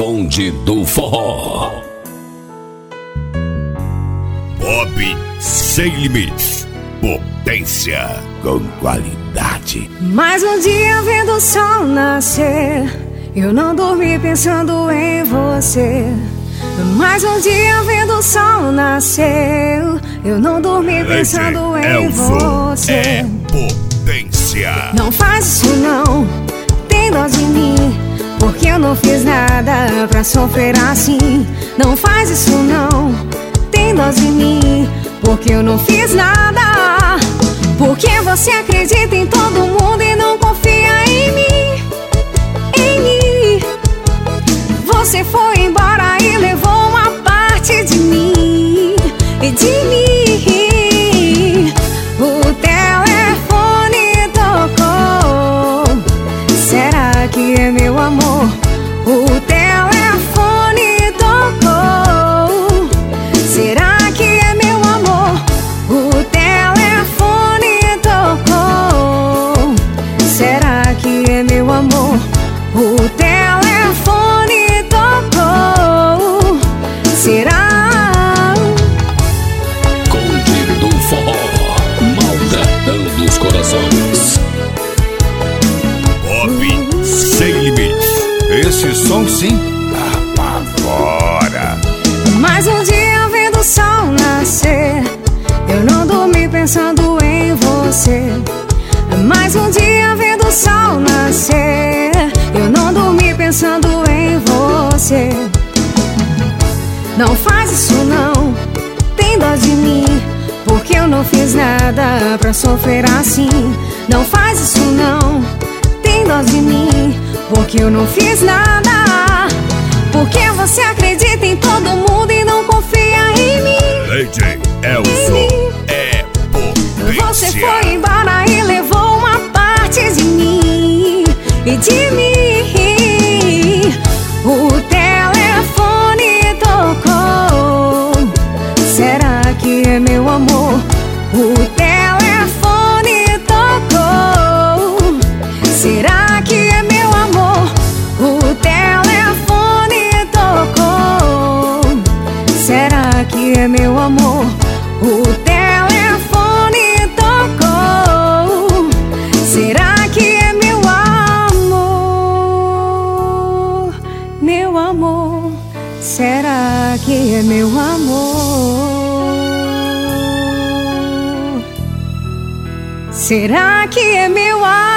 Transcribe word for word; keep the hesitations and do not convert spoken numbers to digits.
Conde do Forró. Bob Sem Limites. Potência com qualidade. Mais um dia vendo o sol nascer, eu não dormi pensando em você. Mais um dia vendo o sol nascer, eu não dormi pensando em você. É potência. Não faz isso não, tem dó de mim, porque eu não fiz nada pra sofrer assim. Não faz isso não, tem dó de mim, porque eu não fiz nada. Porque você acredita em todo mundo e não confia em mim, em mim. Você foi embora e levou uma parte de mim e de mim. O telefone tocou, será que é meu amor? O telefone tocou, será que é meu amor? O telefone tocou, será que é meu amor? O telefone tocou, será? Conde do Forró, maltratando os corações. Bob Sem Limites. Esse som sim apavora. Mais um dia vendo o sol nascer, eu não dormi pensando em você. Mais um dia vendo o sol nascer, eu não dormi pensando em você. Não faz isso não, tem dó de mim, porque eu não fiz nada pra sofrer assim. Não faz isso não, tem dó de mim, porque eu não fiz nada. Porque você acredita em todo mundo e não confia em mim. Lady Elson é potência. Você foi embora e levou uma parte de mim e de mim. O telefone tocou, será que é meu amor? O telefone tocou, será que é meu amor? O telefone tocou, será que é meu amor? O telefone tocou, será que é meu amor? Meu amor, será que é meu amor? Será que é meu amor?